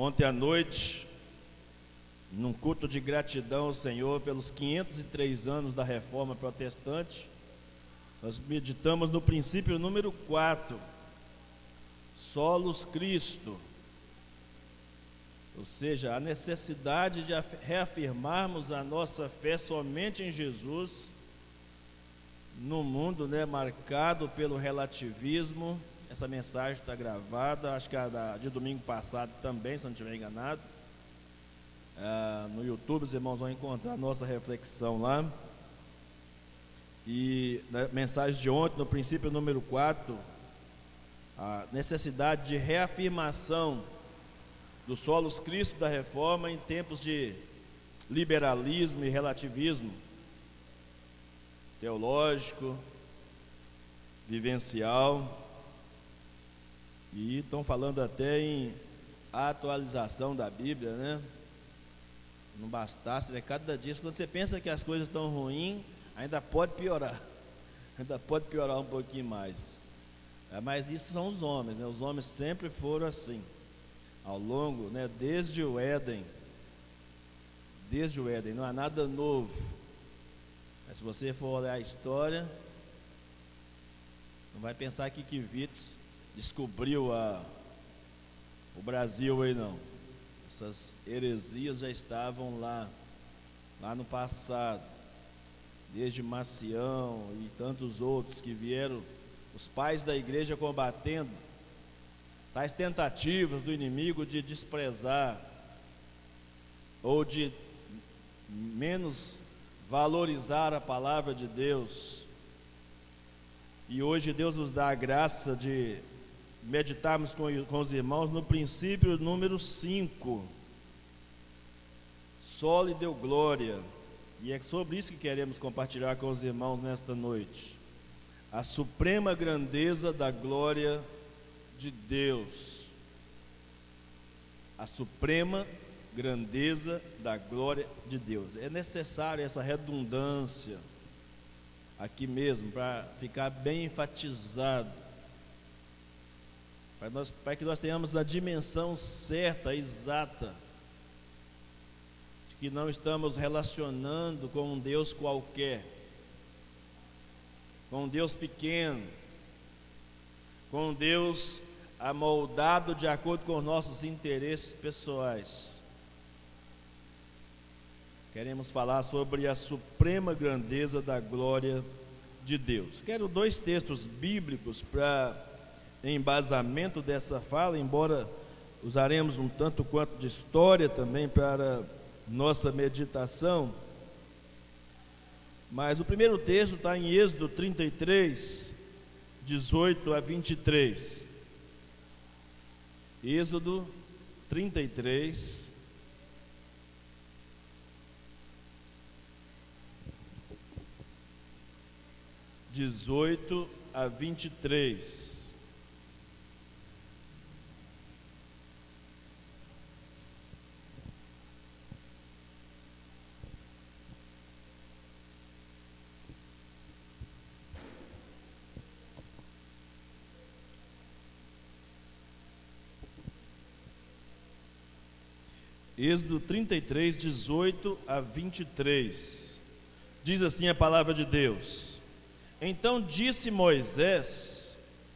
Ontem à noite, num culto de gratidão ao Senhor pelos 503 anos da Reforma Protestante, nós meditamos no princípio número 4, Solos Cristo, ou seja, a necessidade de reafirmarmos a nossa fé somente em Jesus, num mundo marcado pelo relativismo. Essa mensagem está gravada, acho que a de domingo passado também, se não estiver enganado. No YouTube os irmãos vão encontrar a nossa reflexão lá. E na mensagem de ontem, no princípio número 4, a necessidade de reafirmação do solos Cristo da Reforma em tempos de liberalismo e relativismo teológico, vivencial, e estão falando até em atualização da Bíblia, né? Não bastasse, cada dia, quando você pensa que as coisas estão ruins, ainda pode piorar, um pouquinho mais. Mas isso são os homens, né? Os homens sempre foram assim, ao longo, desde o Éden, não há nada novo. Mas se você for olhar a história, não vai pensar que Kivitz descobriu o Brasil aí, não. Essas heresias já estavam lá no passado, desde Macião e tantos outros que vieram, os pais da igreja combatendo tais tentativas do inimigo de desprezar ou de menos valorizar a palavra de Deus. E hoje Deus nos dá a graça de meditarmos com os irmãos no princípio número 5, Soli Deo Glória, e é sobre isso que queremos compartilhar com os irmãos nesta noite. A suprema grandeza da glória de Deus. A suprema grandeza da glória de Deus. É necessário essa redundância aqui mesmo, para ficar bem enfatizado, para que nós tenhamos a dimensão certa, exata, de que não estamos relacionando com um Deus qualquer, com um Deus pequeno, com um Deus amoldado de acordo com os nossos interesses pessoais. Queremos falar sobre a suprema grandeza da glória de Deus. Quero 2 textos bíblicos para embasamento dessa fala, embora usaremos um tanto quanto de história também para nossa meditação. Mas o primeiro texto está em Êxodo 33, 18 a 23. Êxodo 33, 18 a 23. Êxodo 33, 18 a 23. Diz assim a palavra de Deus: Então disse Moisés: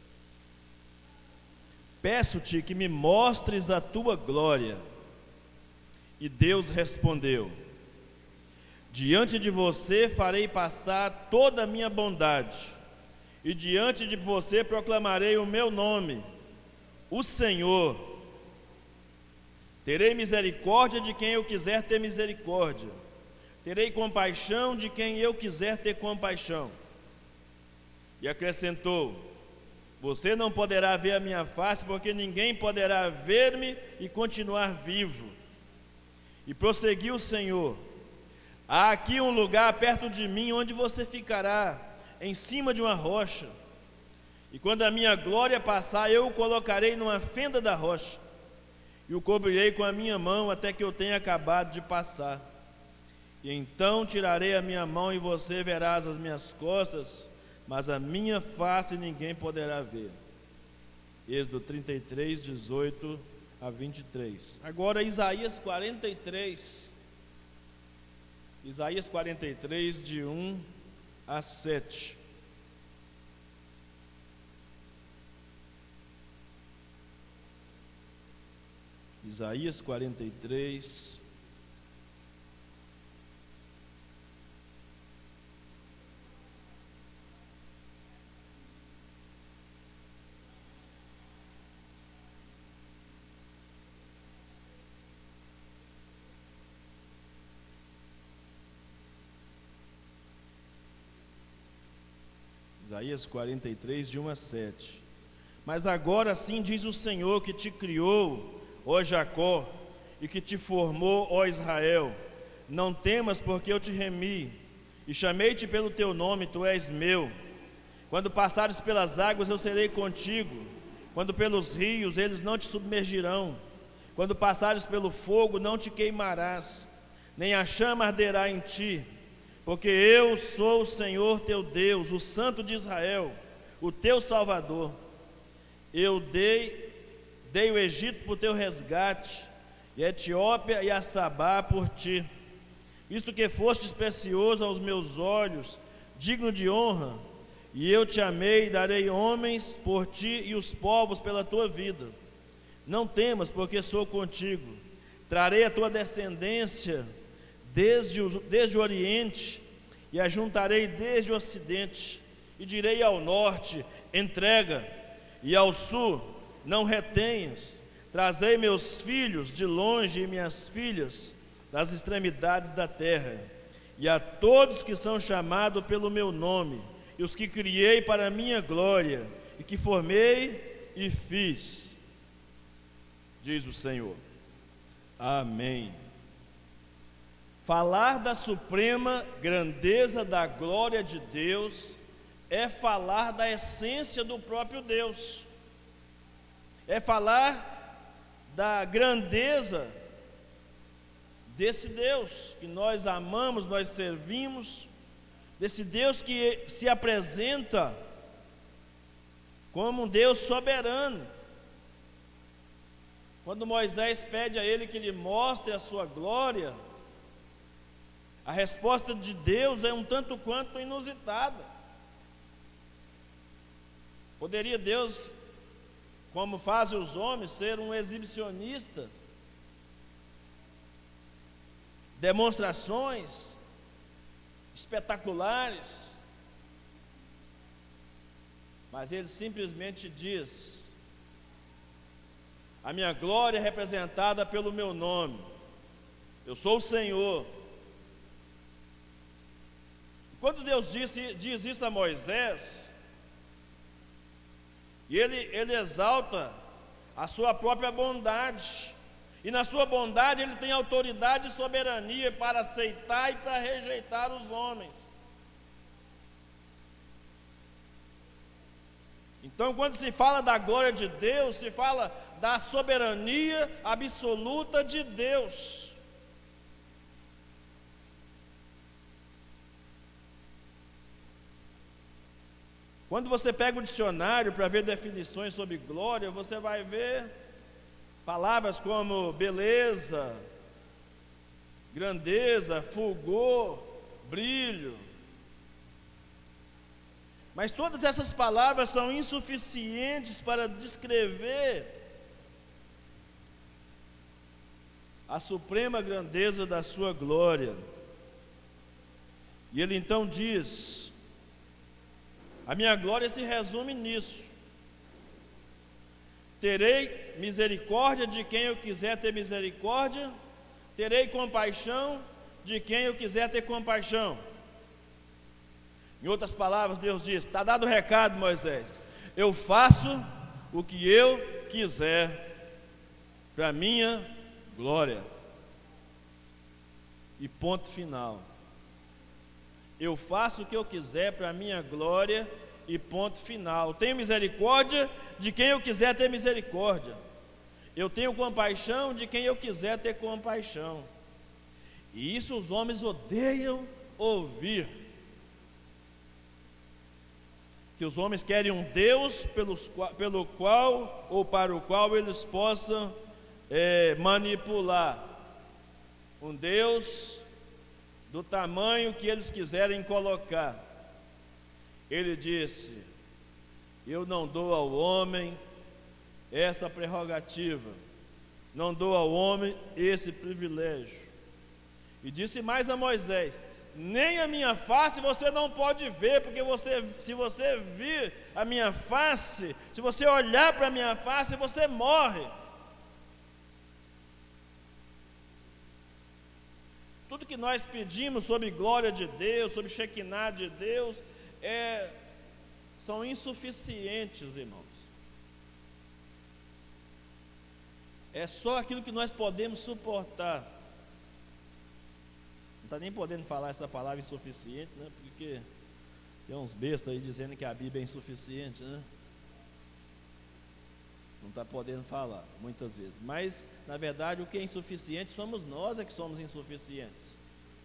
Peço-te que me mostres a tua glória. E Deus respondeu: Diante de você farei passar toda a minha bondade, e diante de você proclamarei o meu nome, o Senhor. Terei misericórdia de quem eu quiser ter misericórdia, terei compaixão de quem eu quiser ter compaixão. E acrescentou: Você não poderá ver a minha face, porque ninguém poderá ver-me e continuar vivo. E prosseguiu o Senhor: Há aqui um lugar perto de mim, onde você ficará, em cima de uma rocha. E quando a minha glória passar, eu o colocarei numa fenda da rocha, e o cobrirei com a minha mão, até que eu tenha acabado de passar. E então tirarei a minha mão, e você verás as minhas costas, mas a minha face ninguém poderá ver. Êxodo 33, 18 a 23. Agora Isaías 43. Isaías 43, de 1 a 7. Isaías 43. Isaías 43, de 1 a 7. Mas agora sim diz o Senhor que te criou, ó Jacó, e que te formou, ó Israel: não temas, porque eu te remi, e chamei-te pelo teu nome, tu és meu. Quando passares pelas águas, eu serei contigo. Quando pelos rios, eles não te submergirão. Quando passares pelo fogo, não te queimarás, nem a chama arderá em ti. Porque eu sou o Senhor teu Deus, o Santo de Israel, o teu Salvador. Eu dei o Egito por teu resgate, e a Etiópia e a Sabá por ti. Visto que fostes precioso aos meus olhos, digno de honra, e eu te amei, darei homens por ti e os povos pela tua vida. Não temas, porque sou contigo. Trarei a tua descendência desde o Oriente, e a juntarei desde o Ocidente, e direi ao Norte: entrega, e ao Sul: não retenhas. Trazei meus filhos de longe e minhas filhas das extremidades da terra, e a todos que são chamados pelo meu nome, e os que criei para a minha glória, e que formei e fiz, diz o Senhor. Amém. Falar da suprema grandeza da glória de Deus é falar da essência do próprio Deus, é falar da grandeza desse Deus que nós amamos, nós servimos, desse Deus que se apresenta como um Deus soberano. Quando Moisés pede a ele que lhe mostre a sua glória, a resposta de Deus é um tanto quanto inusitada. Poderia Deus, como fazem os homens, ser um exibicionista? Demonstrações espetaculares? Mas ele simplesmente diz: a minha glória é representada pelo meu nome, eu sou o Senhor. Quando Deus diz isso a Moisés, e ele exalta a sua própria bondade, e na sua bondade ele tem autoridade e soberania para aceitar e para rejeitar os homens. Então, quando se fala da glória de Deus, se fala da soberania absoluta de Deus. Quando você pega o dicionário para ver definições sobre glória, você vai ver palavras como beleza, grandeza, fulgor, brilho. Mas todas essas palavras são insuficientes para descrever a suprema grandeza da sua glória. E ele então diz: a minha glória se resume nisso. Terei misericórdia de quem eu quiser ter misericórdia, terei compaixão de quem eu quiser ter compaixão. Em outras palavras, Deus diz: está dado o recado, Moisés, eu faço o que eu quiser para a minha glória. E ponto final. Eu faço o que eu quiser para a minha glória e ponto final. Tenho misericórdia de quem eu quiser ter misericórdia. Eu tenho compaixão de quem eu quiser ter compaixão. E isso os homens odeiam ouvir. Que os homens querem um Deus pelo qual ou para o qual eles possam manipular um Deus do tamanho que eles quiserem colocar. Ele disse: eu não dou ao homem essa prerrogativa, não dou ao homem esse privilégio. E disse mais a Moisés: nem a minha face você não pode ver, porque se você vir a minha face, se você olhar para a minha face, você morre. Tudo que nós pedimos sobre glória de Deus, sobre Shekinah de Deus, são insuficientes, irmãos. É só aquilo que nós podemos suportar. Não está nem podendo falar essa palavra insuficiente, né? Porque tem uns bestas aí dizendo que a Bíblia é insuficiente, né? Não está podendo falar, muitas vezes. Mas, na verdade, o que é insuficiente somos nós que somos insuficientes.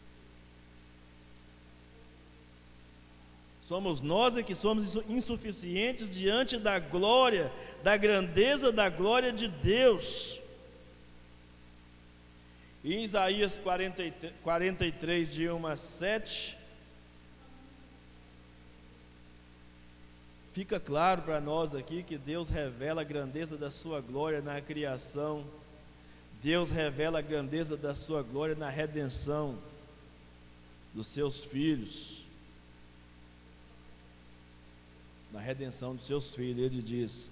Somos nós que somos insuficientes diante da glória, da grandeza da glória de Deus. Em Isaías 43, de 1 a 7, fica claro para nós aqui que Deus revela a grandeza da sua glória na criação. Deus revela a grandeza da sua glória na redenção dos seus filhos. Na redenção dos seus filhos, ele diz: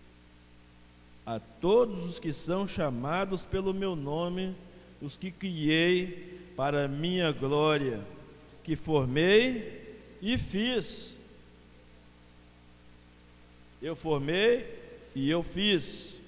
a todos os que são chamados pelo meu nome, os que criei para a minha glória, que formei e fiz. Eu formei e eu fiz.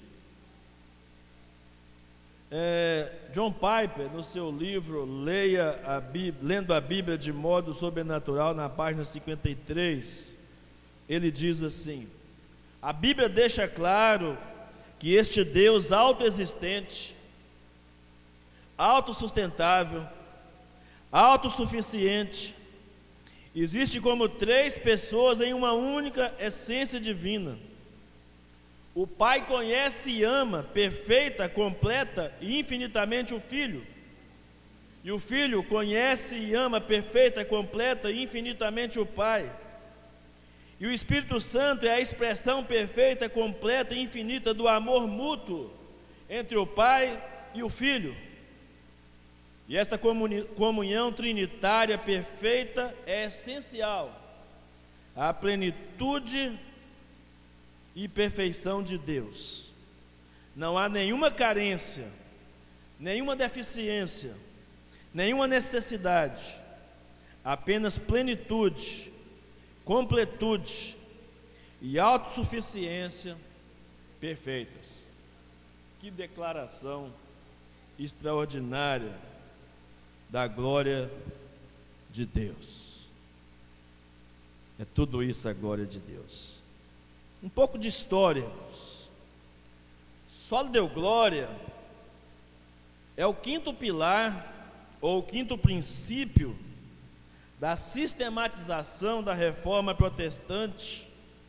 John Piper, no seu livro Lendo a Bíblia de Modo Sobrenatural, na página 53, ele diz assim: a Bíblia deixa claro que este Deus autoexistente, autossustentável, autossuficiente, existe como três pessoas em uma única essência divina. O Pai conhece e ama perfeita, completa e infinitamente o Filho. E o Filho conhece e ama perfeita, completa e infinitamente o Pai. E o Espírito Santo é a expressão perfeita, completa e infinita do amor mútuo entre o Pai e o Filho. E esta comunhão trinitária perfeita é essencial à plenitude e perfeição de Deus. Não há nenhuma carência, nenhuma deficiência, nenhuma necessidade, apenas plenitude, completude e autossuficiência perfeitas. Que declaração extraordinária da glória de Deus. É tudo isso a glória de Deus. Um pouco de história, irmãos. Só deu glória é o quinto pilar, ou o quinto princípio da sistematização da reforma protestante.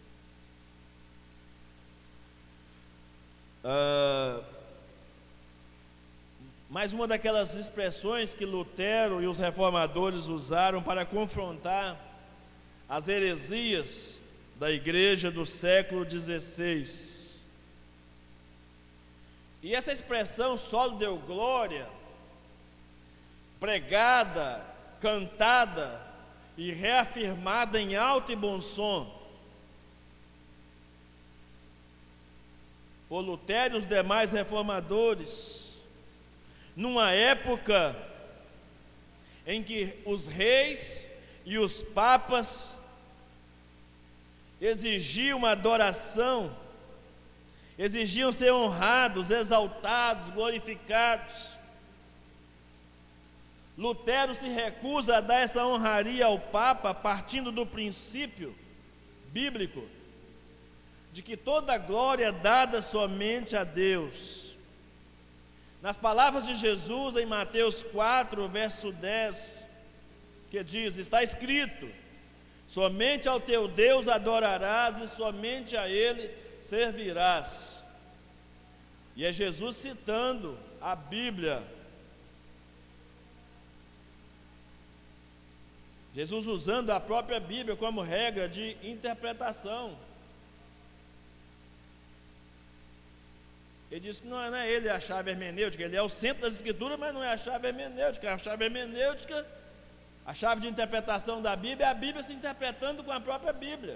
Mais uma daquelas expressões que Lutero e os reformadores usaram para confrontar as heresias da igreja do século XVI. E essa expressão só deu glória, pregada, cantada e reafirmada em alto e bom som por Lutero e os demais reformadores, numa época em que os reis e os papas exigiam uma adoração, exigiam ser honrados, exaltados, glorificados. Lutero se recusa a dar essa honraria ao Papa, partindo do princípio bíblico de que toda glória é dada somente a Deus. Nas palavras de Jesus em Mateus 4, verso 10, que diz: está escrito, somente ao teu Deus adorarás e somente a Ele servirás. E é Jesus citando a Bíblia. Jesus usando a própria Bíblia como regra de interpretação. Ele disse que não é ele a chave hermenêutica, ele é o centro das Escrituras, mas não é a chave hermenêutica. A chave hermenêutica, a chave de interpretação da Bíblia, é a Bíblia se interpretando com a própria Bíblia.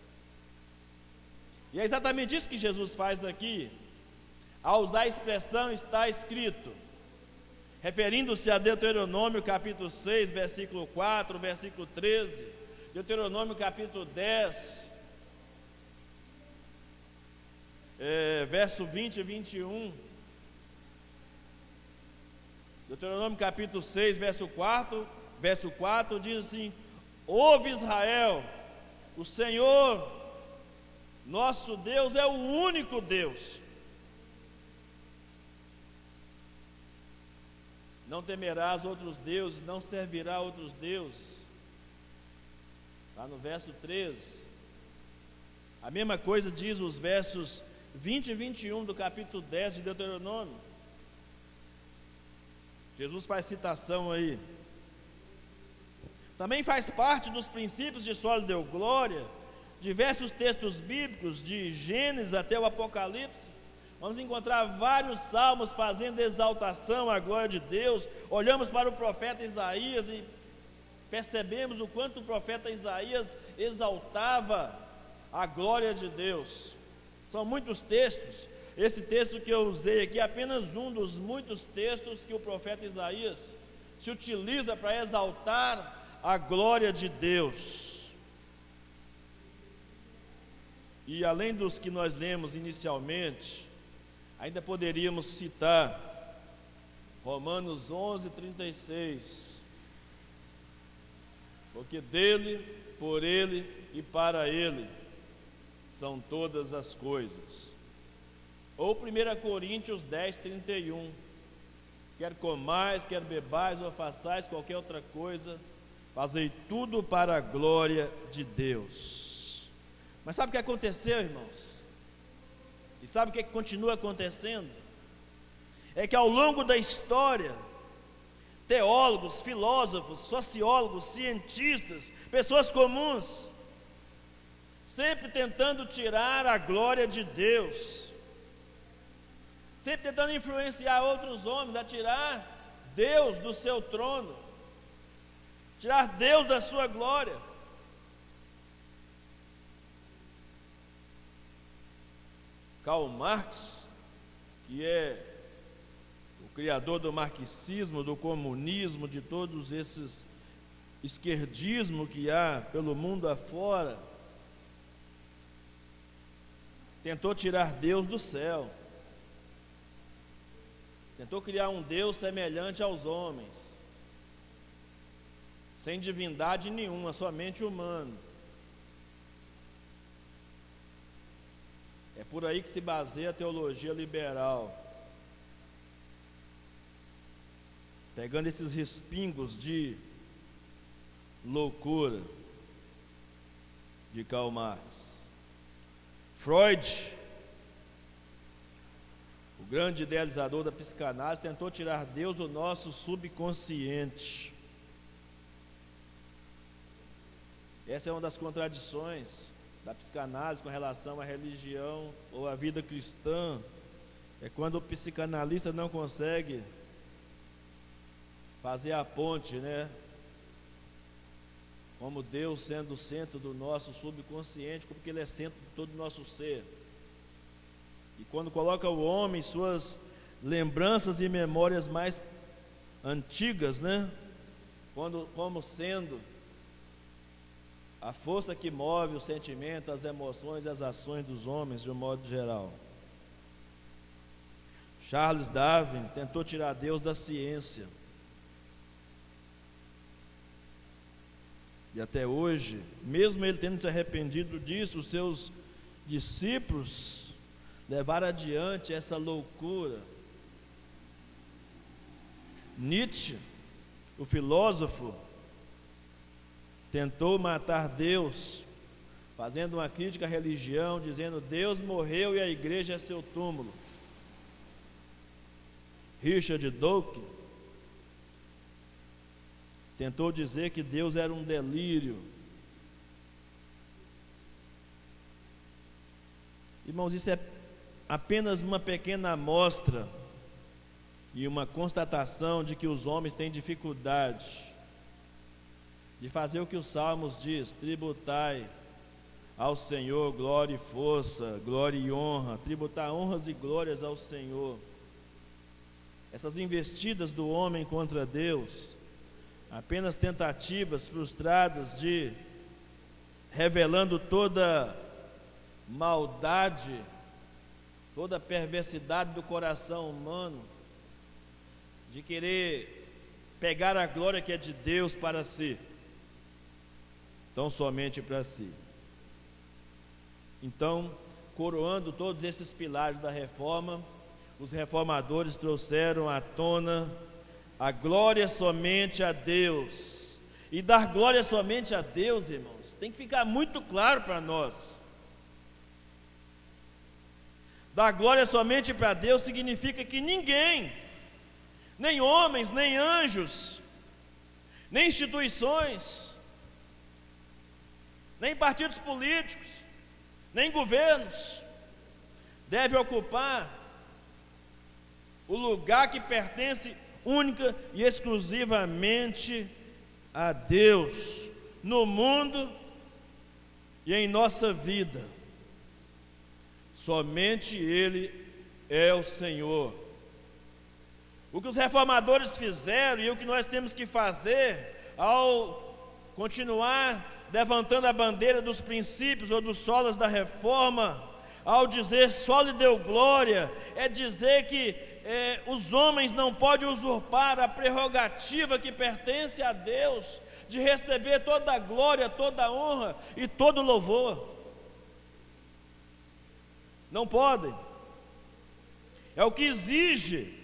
E é exatamente isso que Jesus faz aqui, ao usar a expressão está escrito, referindo-se a Deuteronômio capítulo 6, versículo 4, versículo 13, Deuteronômio capítulo 10, verso 20 e 21, Deuteronômio capítulo 6, verso 4 diz assim: ouve Israel, o Senhor nosso Deus é o único Deus. Não temerás outros deuses, não servirá outros deuses. Está no verso 13. A mesma coisa diz os versos 20 e 21 do capítulo 10 de Deuteronômio. Jesus faz citação aí. Também faz parte dos princípios de sua deu glória, diversos textos bíblicos, de Gênesis até o Apocalipse. Vamos encontrar vários salmos fazendo exaltação à glória de Deus. Olhamos para o profeta Isaías e percebemos o quanto o profeta Isaías exaltava a glória de Deus. São muitos textos. Esse texto que eu usei aqui é apenas um dos muitos textos que o profeta Isaías se utiliza para exaltar a glória de Deus. E além dos que nós lemos inicialmente, ainda poderíamos citar Romanos 11:36, porque dele, por ele e para ele são todas as coisas. Ou 1 Coríntios 10:31, quer comais, quer bebais ou façais qualquer outra coisa, fazei tudo para a glória de Deus. Mas sabe o que aconteceu, irmãos? E sabe o que continua acontecendo? É que ao longo da história, teólogos, filósofos, sociólogos, cientistas, pessoas comuns, sempre tentando tirar a glória de Deus, sempre tentando influenciar outros homens a tirar Deus do seu trono, tirar Deus da sua glória. Karl Marx, que é o criador do marxismo, do comunismo, de todos esses esquerdismo que há pelo mundo afora, tentou tirar Deus do céu, tentou criar um Deus semelhante aos homens, sem divindade nenhuma, somente humano. É por aí que se baseia a teologia liberal, pegando esses respingos de loucura de Karl Marx. Freud, o grande idealizador da psicanálise, tentou tirar Deus do nosso subconsciente. Essa é uma das contradições da psicanálise com relação à religião ou à vida cristã. É quando o psicanalista não consegue fazer a ponte, como Deus sendo o centro do nosso subconsciente, porque Ele é centro de todo o nosso ser. E quando coloca o homem, suas lembranças e memórias mais antigas, como sendo a força que move o sentimento, as emoções e as ações dos homens de um modo geral. Charles Darwin tentou tirar Deus da ciência. E até hoje, mesmo ele tendo se arrependido disso, os seus discípulos levaram adiante essa loucura. Nietzsche, o filósofo, tentou matar Deus, fazendo uma crítica à religião, dizendo: Deus morreu e a igreja é seu túmulo. Richard Dawkins tentou dizer que Deus era um delírio. Irmãos, isso é apenas uma pequena amostra e uma constatação de que os homens têm dificuldade de fazer o que os Salmos diz: tributai ao Senhor glória e força, glória e honra, tributar honras e glórias ao Senhor. Essas investidas do homem contra Deus, apenas tentativas frustradas de, revelando toda maldade, toda perversidade do coração humano, de querer pegar a glória que é de Deus para si, tão somente para si. Então, coroando todos esses pilares da reforma, os reformadores trouxeram à tona a glória somente a Deus. E dar glória somente a Deus, irmãos, tem que ficar muito claro para nós. Dar glória somente para Deus significa que ninguém, nem homens, nem anjos, nem instituições, nem partidos políticos, nem governos, deve ocupar o lugar que pertence única e exclusivamente a Deus, no mundo e em nossa vida. Somente Ele é o Senhor. O que os reformadores fizeram e o que nós temos que fazer ao continuar levantando a bandeira dos princípios ou dos solas da reforma, ao dizer só lhe deu glória, é dizer que os homens não podem usurpar a prerrogativa que pertence a Deus, de receber toda a glória, toda a honra e todo o louvor. Não podem. É o que exige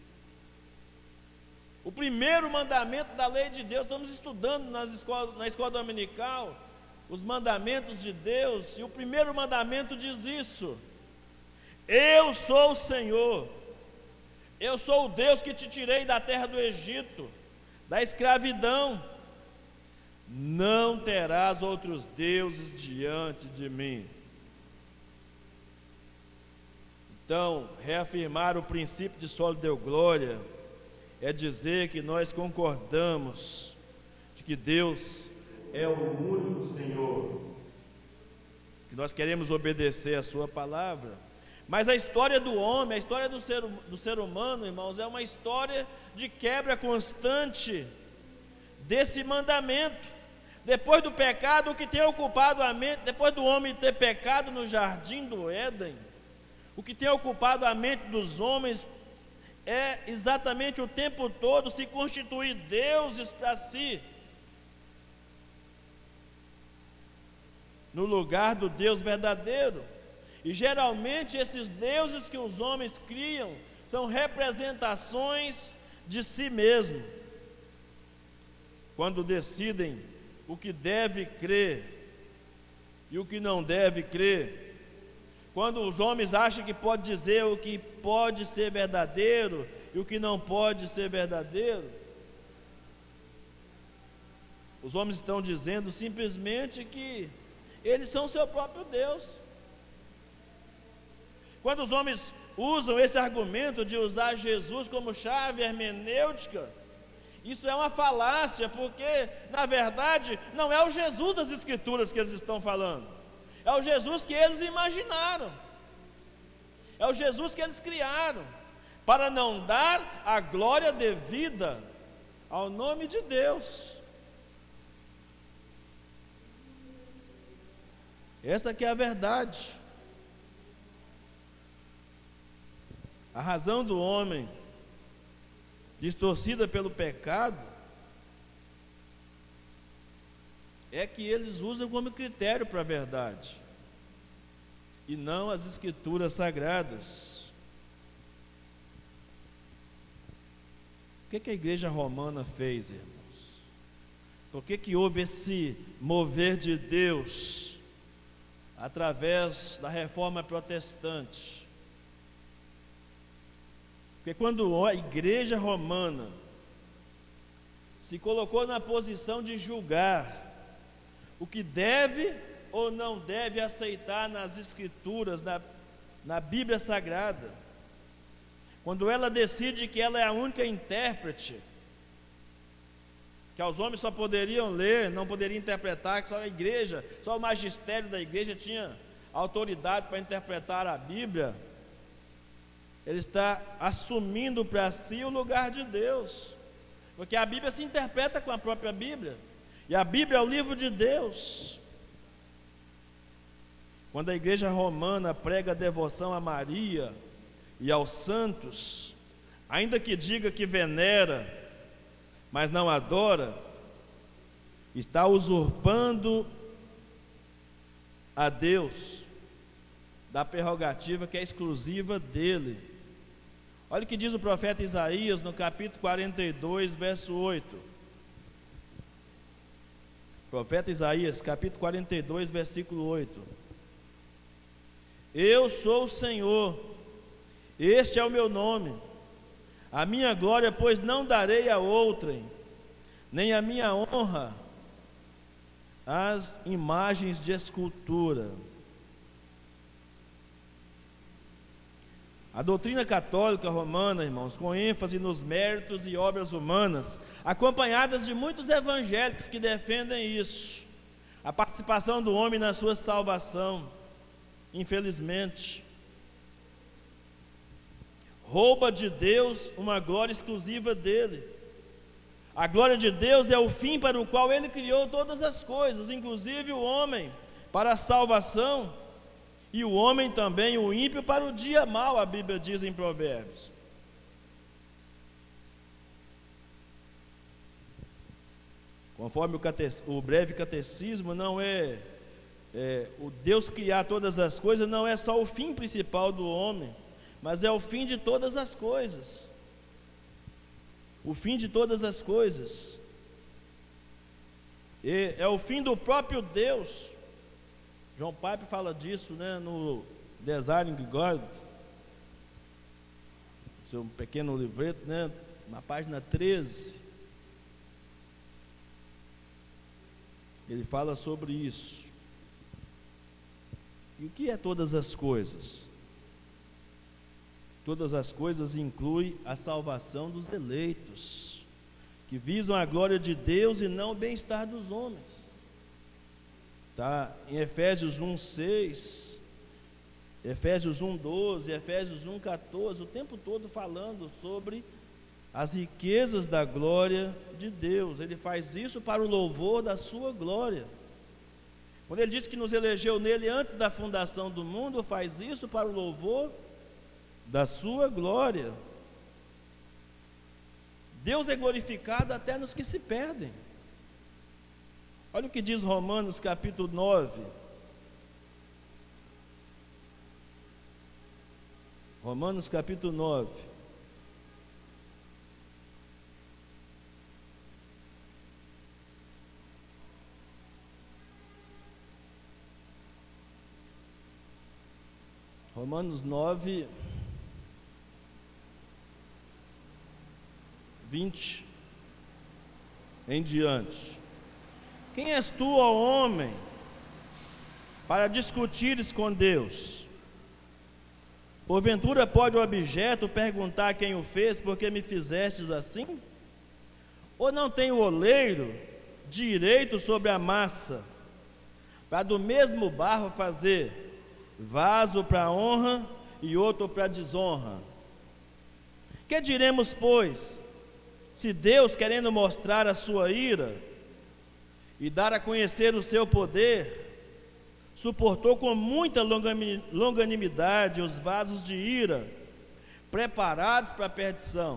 o primeiro mandamento da lei de Deus. Estamos estudando na escola dominical os mandamentos de Deus, e o primeiro mandamento diz isso: eu sou o Senhor, eu sou o Deus que te tirei da terra do Egito, da escravidão. Não terás outros deuses diante de mim. Então, reafirmar o princípio de só lhe deu glória é dizer que nós concordamos de que Deus é o único Senhor, que nós queremos obedecer a sua palavra. Mas a história do homem, a história do ser humano, irmãos, é uma história de quebra constante desse mandamento. Depois do pecado, o que tem ocupado a mente, depois do homem ter pecado no jardim do Éden, o que tem ocupado a mente dos homens é exatamente o tempo todo se constituir deuses para si, no lugar do Deus verdadeiro. E geralmente esses deuses que os homens criam são representações de si mesmo. Quando decidem o que deve crer e o que não deve crer, quando os homens acham que pode dizer o que pode ser verdadeiro e o que não pode ser verdadeiro, os homens estão dizendo simplesmente que eles são o seu próprio Deus. Quando os homens usam esse argumento de usar Jesus como chave hermenêutica, isso é uma falácia, porque na verdade não é o Jesus das Escrituras que eles estão falando, é o Jesus que eles imaginaram, é o Jesus que eles criaram, para não dar a glória devida ao nome de Deus. Essa que é a verdade. A razão do homem distorcida pelo pecado é que eles usam como critério para a verdade e não as Escrituras sagradas. O que a igreja romana fez, irmãos? Por que houve esse mover de Deus através da reforma protestante? Porque quando a igreja romana se colocou na posição de julgar o que deve ou não deve aceitar nas Escrituras, na Bíblia Sagrada, quando ela decide que ela é a única intérprete, que os homens só poderiam ler, não poderiam interpretar, que só a igreja, só o magistério da igreja tinha autoridade para interpretar a Bíblia, ele está assumindo para si o lugar de Deus, porque a Bíblia se interpreta com a própria Bíblia, e a Bíblia é o livro de Deus. Quando a igreja romana prega devoção a Maria e aos santos, ainda que diga que venera, mas não adora, está usurpando a Deus da prerrogativa que é exclusiva dele. Olha o que diz o profeta Isaías no capítulo 42, verso 8. Profeta Isaías, capítulo 42, versículo 8. Eu sou o Senhor, este é o meu nome, a minha glória, pois não darei a outrem, nem a minha honra às imagens de escultura. A doutrina católica romana, irmãos, com ênfase nos méritos e obras humanas, acompanhadas de muitos evangélicos que defendem isso, a participação do homem na sua salvação, infelizmente, rouba de Deus uma glória exclusiva dele. A glória de Deus é o fim para o qual ele criou todas as coisas, inclusive o homem, para a salvação, e o homem também, o ímpio, para o dia mau, a Bíblia diz em Provérbios. Conforme o breve catecismo, não é o Deus criar todas as coisas, não é só o fim principal do homem, mas é o fim de todas as coisas. O fim de todas as coisas. E é o fim do próprio Deus. John Piper fala disso, né, no Desiring God, seu pequeno livreto, né, na página 13. Ele fala sobre isso. E o que é todas as coisas? Todas as coisas inclui a salvação dos eleitos, que visam a glória de Deus e não o bem-estar dos homens. Está em Efésios 1:6, Efésios 1:12, Efésios 1:14, o tempo todo falando sobre as riquezas da glória de Deus. Ele faz isso para o louvor da sua glória. Quando ele diz que nos elegeu nele antes da fundação do mundo, faz isso para o louvor da sua glória. Deus é glorificado até nos que se perdem. Olha o que diz Romanos capítulo 9. Romanos capítulo 9. Romanos 9, 20 em diante. Quem és tu, ó homem, para discutires com Deus? Porventura pode o objeto perguntar quem o fez, porque me fizestes assim? Ou não tem o oleiro direito sobre a massa, para do mesmo barro fazer vaso para honra e outro para desonra? Que diremos, pois, se Deus, querendo mostrar a sua ira e dar a conhecer o seu poder, suportou com muita longanimidade os vasos de ira, preparados para a perdição,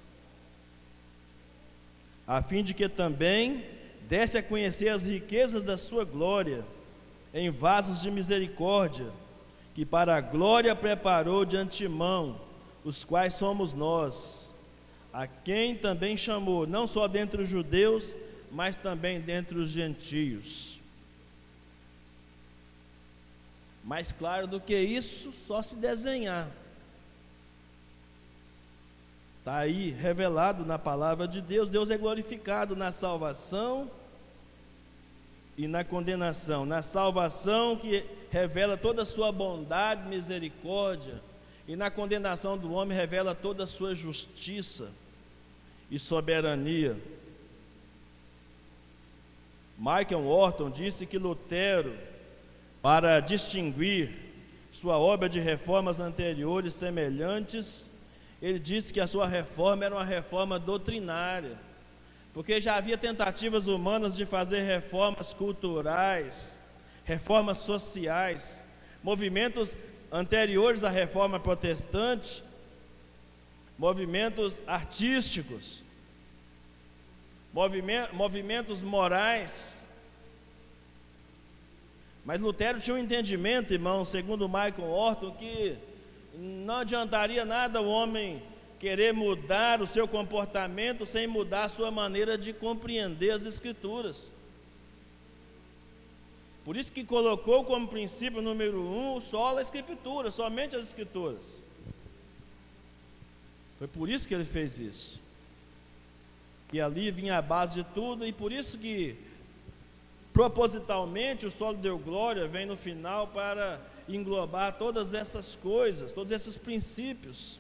a fim de que também desse a conhecer as riquezas da sua glória, em vasos de misericórdia, que para a glória preparou de antemão, os quais somos nós, a quem também chamou, não só dentre os judeus, mas também dentre os gentios. Mais claro do que isso, só se desenhar. Está aí revelado na palavra de Deus. Deus é glorificado na salvação e na condenação. Na salvação, que revela toda a sua bondade, misericórdia, e na condenação do homem revela toda a sua justiça e soberania. Michael Horton disse que Lutero, para distinguir sua obra de reformas anteriores semelhantes, ele disse que a sua reforma era uma reforma doutrinária, porque já havia tentativas humanas de fazer reformas culturais, reformas sociais, movimentos anteriores à reforma protestante, movimentos artísticos, movimentos morais. Mas Lutero tinha um entendimento, irmão, segundo Michael Horton, que não adiantaria nada o homem querer mudar o seu comportamento sem mudar a sua maneira de compreender as Escrituras. Por isso que colocou como princípio número 1 só a Escritura, somente as Escrituras. Foi por isso que ele fez isso. E ali vinha a base de tudo, e por isso que propositalmente o Solo Deo Glória vem no final para englobar todas essas coisas, todos esses princípios.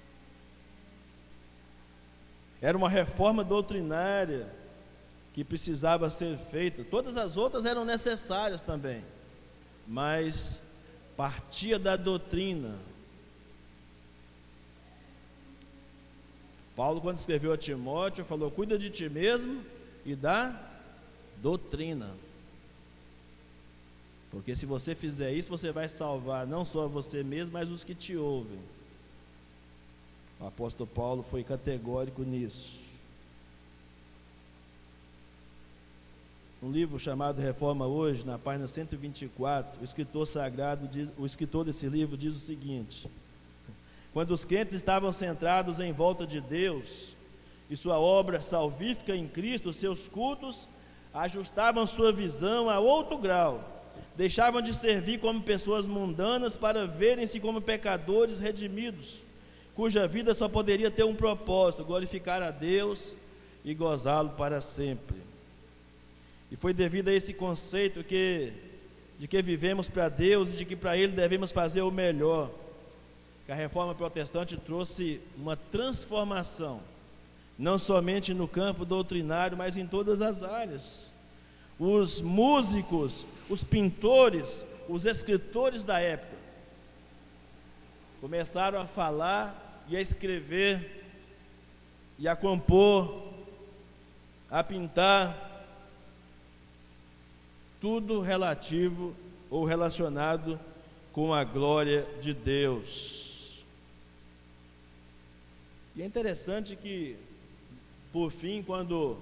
Era uma reforma doutrinária que precisava ser feita. Todas as outras eram necessárias também, mas partia da doutrina. Paulo, quando escreveu a Timóteo, falou: cuida de ti mesmo e da doutrina, porque se você fizer isso, você vai salvar não só você mesmo, mas os que te ouvem. O apóstolo Paulo foi categórico nisso. Um livro chamado Reforma Hoje, na página 124, o escritor sagrado o escritor desse livro diz o seguinte: quando os crentes estavam centrados em volta de Deus e sua obra salvífica em Cristo, seus cultos ajustavam sua visão a outro grau, deixavam de servir como pessoas mundanas para verem-se como pecadores redimidos, cuja vida só poderia ter um propósito: glorificar a Deus e gozá-lo para sempre. E foi devido a esse conceito de que vivemos para Deus e de que para Ele devemos fazer o melhor, que a reforma protestante trouxe uma transformação, não somente no campo doutrinário, mas em todas as áreas. Os músicos, os pintores, os escritores da época começaram a falar e a escrever e a compor, a pintar, tudo relativo ou relacionado com a glória de Deus. E é interessante que, por fim, quando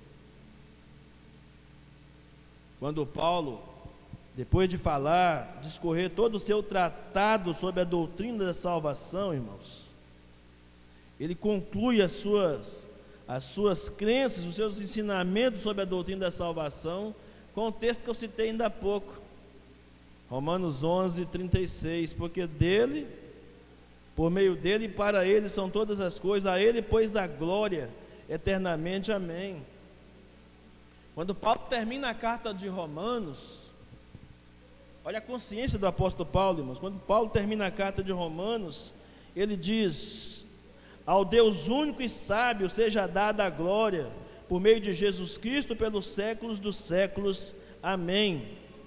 Paulo, depois de falar, discorrer todo o seu tratado sobre a doutrina da salvação, irmãos, ele conclui as suas crenças, os seus ensinamentos sobre a doutrina da salvação, com o texto que eu citei ainda há pouco, Romanos 11:36, porque dele, por meio dele e para ele são todas as coisas, a ele pois a glória eternamente, amém. Quando Paulo termina a carta de Romanos, olha a consciência do apóstolo Paulo, irmãos. Quando Paulo termina a carta de Romanos, ele diz: ao Deus único e sábio seja dada a glória por meio de Jesus Cristo pelos séculos dos séculos, amém.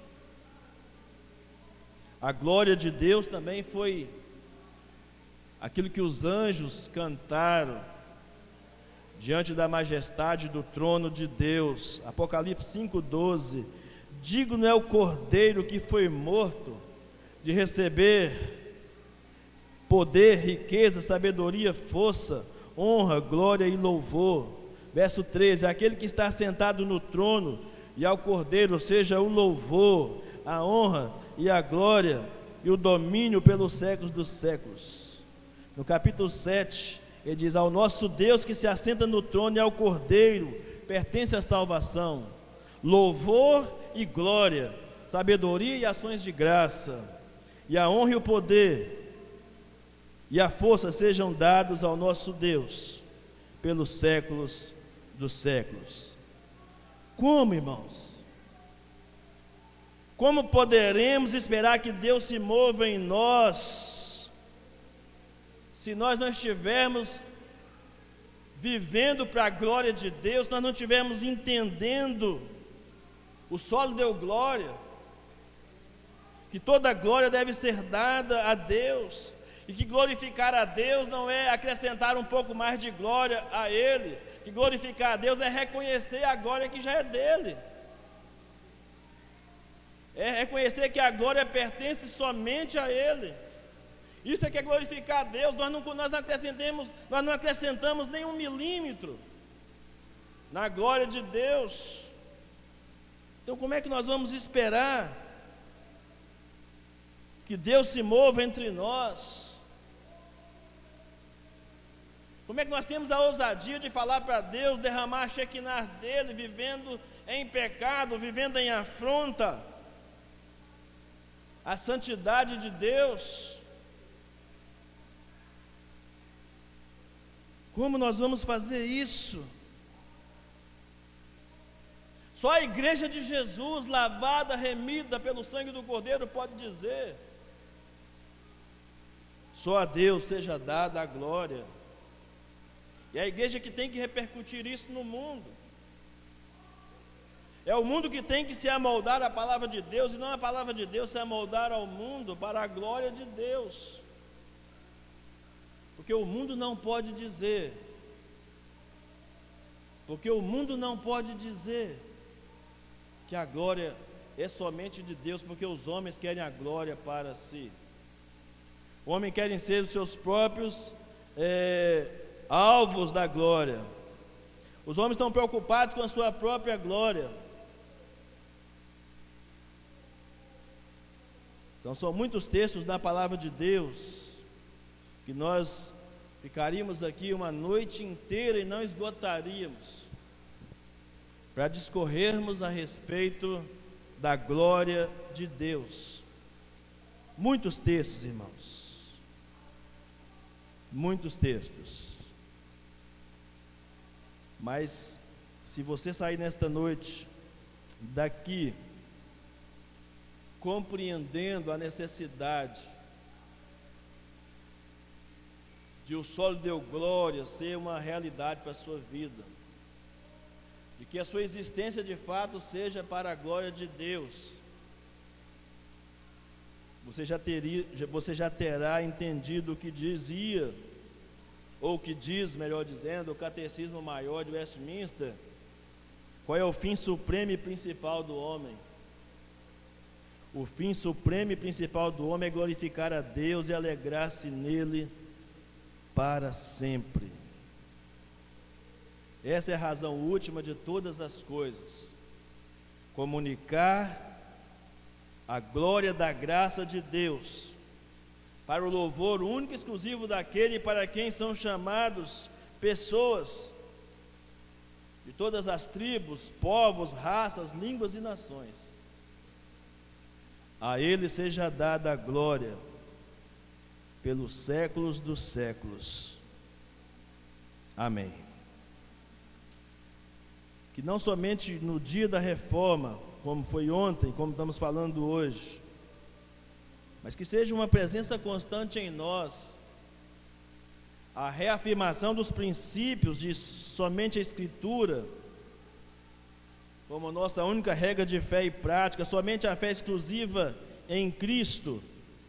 A glória de Deus também foi aquilo que os anjos cantaram diante da majestade do trono de Deus. Apocalipse 5:12: digno é o Cordeiro que foi morto de receber poder, riqueza, sabedoria, força, honra, glória e louvor. Verso 13: aquele que está sentado no trono e ao Cordeiro seja o louvor, a honra e a glória e o domínio pelos séculos dos séculos. No capítulo 7, ele diz: ao nosso Deus que se assenta no trono e ao Cordeiro pertence a salvação, louvor e glória, sabedoria e ações de graça, e a honra e o poder, e a força sejam dados ao nosso Deus pelos séculos dos séculos. Como, irmãos? Como poderemos esperar que Deus se mova em nós, se nós não estivermos vivendo para a glória de Deus, nós não estivermos entendendo, o solo deu glória, que toda glória deve ser dada a Deus, e que glorificar a Deus não é acrescentar um pouco mais de glória a Ele, que glorificar a Deus é reconhecer a glória que já é dele, é reconhecer que a glória pertence somente a Ele. Isso é que é glorificar a Deus. Nós não acrescentamos nem 1 milímetro na glória de Deus. Então como é que nós vamos esperar que Deus se mova entre nós? Como é que nós temos a ousadia de falar para Deus, derramar a Shekinah dele, vivendo em pecado, vivendo em afronta à santidade de Deus? Como nós vamos fazer isso? Só a igreja de Jesus, lavada, remida pelo sangue do Cordeiro, pode dizer: só a Deus seja dada a glória. E é a igreja que tem que repercutir isso no mundo. É o mundo que tem que se amoldar à palavra de Deus, e não a palavra de Deus se amoldar ao mundo para a glória de Deus. Porque o mundo não pode dizer, que a glória é somente de Deus, porque os homens querem a glória para si. Os homens querem ser os seus próprios alvos da glória. Os homens estão preocupados com a sua própria glória. Então são muitos textos na palavra de Deus que nós ficaríamos aqui uma noite inteira e não esgotaríamos para discorrermos a respeito da glória de Deus. Muitos textos, irmãos, muitos textos. Mas se você sair nesta noite daqui compreendendo a necessidade de o solo deu glória ser uma realidade para a sua vida, de que a sua existência de fato seja para a glória de Deus, você já terá entendido o que dizia, ou o que diz, melhor dizendo, o Catecismo Maior de Westminster: qual é o fim supremo e principal do homem? O fim supremo e principal do homem é glorificar a Deus e alegrar-se nele para sempre. Essa é a razão última de todas as coisas: comunicar a glória da graça de Deus, para o louvor único e exclusivo daquele para quem são chamados pessoas de todas as tribos, povos, raças, línguas e nações. A Ele seja dada a glória pelos séculos dos séculos. Amém. Que não somente no dia da reforma, como foi ontem, como estamos falando hoje, mas que seja uma presença constante em nós a reafirmação dos princípios de somente a Escritura como nossa única regra de fé e prática, somente a fé exclusiva em Cristo,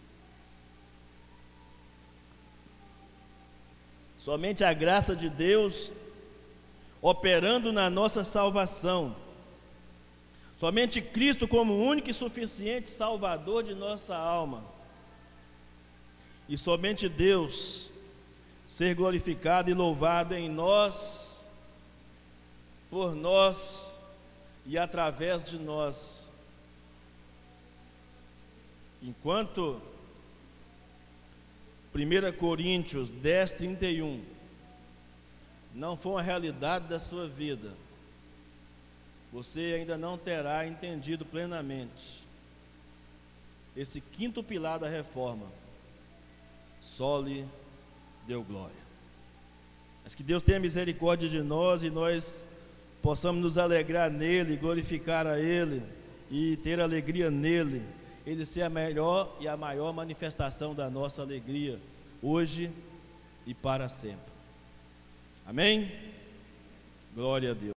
somente a graça de Deus operando na nossa salvação, somente Cristo como único e suficiente Salvador de nossa alma, e somente Deus ser glorificado e louvado em nós, por nós e através de nós. Enquanto 1 Coríntios 10:31 não for uma realidade da sua vida, você ainda não terá entendido plenamente esse quinto pilar da reforma: soli deu glória. Mas que Deus tenha misericórdia de nós e nós possamos nos alegrar nele, glorificar a ele e ter alegria nele. Ele ser a melhor e a maior manifestação da nossa alegria, hoje e para sempre. Amém? Glória a Deus.